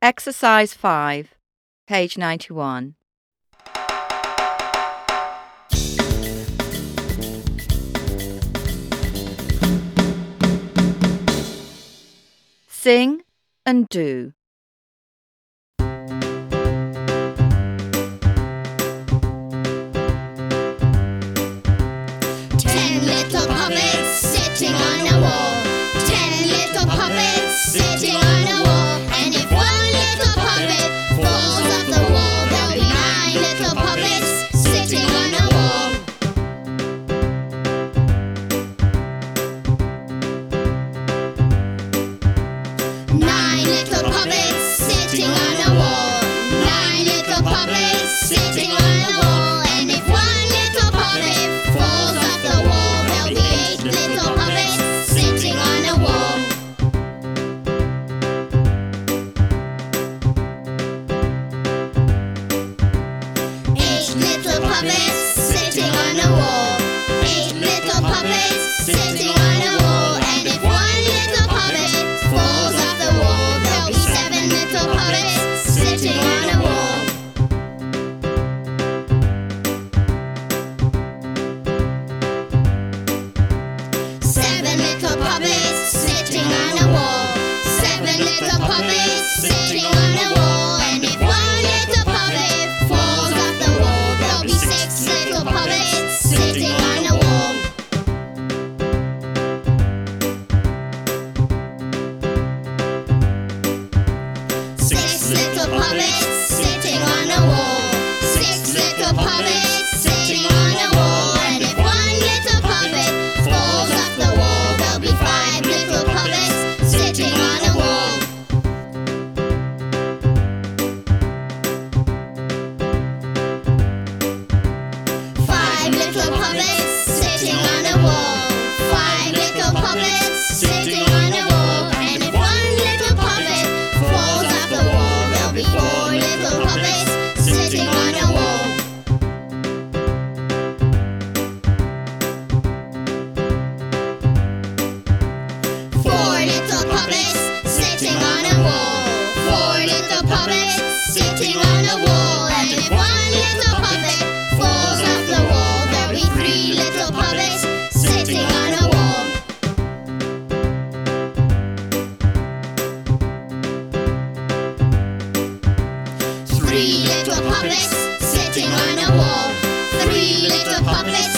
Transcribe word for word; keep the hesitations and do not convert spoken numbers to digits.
Exercise five, page ninety-one. Sing and do. Ten little puppets sitting on a wall. Ten little puppets sitting on a wall. And if one little puppet falls off the wall, there'll be nine little puppets sitting on a wall. Nine little puppets sitting on a wall. Nine little puppets sitting on a wall. And if one little puppet falls off the wall, there'll be eight little puppets sitting on a wall. Eight little puppets sitting on a wall. Eight little puppets sitting on a wall. And if one little puppet falls off the wall, there'll be seven little puppets sitting on a wall. Seven little puppets sitting on a wall. Seven little puppets sitting on a wall. And if one little puppet falls off the wall, there'll be six little puppets sitting on a wall. Six little puppets sitting on a wall. Six little puppets sitting on a wall. And if one little puppet falls off the wall, there'll be five little puppets sitting on a wall. Five little puppets sitting on a wall. Five little puppets sitting on a wall. And if one little puppet falls off the wall, there'll be four little puppets sitting on a wall. Four little puppets sitting on a wall. Four little puppets sitting on a wall. And if one little puppet falls off the wall, there'll be three little puppets sitting on a wall. Three little puppets sitting on a wall. Three little puppets